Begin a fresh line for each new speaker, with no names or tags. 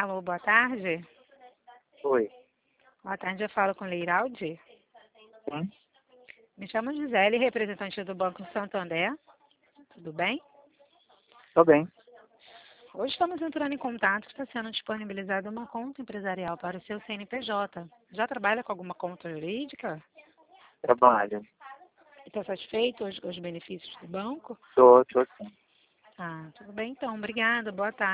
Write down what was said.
Alô, boa tarde.
Oi.
Boa tarde, eu falo com Leiraldi.
Sim,
Me chamo Gisele, representante do Banco Santander. Tudo bem?
tô bem.
Hoje estamos entrando em contato, está sendo disponibilizada uma conta empresarial para o seu CNPJ. Já trabalha com alguma conta jurídica?
Trabalho.
Está satisfeito com os benefícios do banco?
Tô sim.
Ah, tudo bem então. Obrigada. Boa tarde.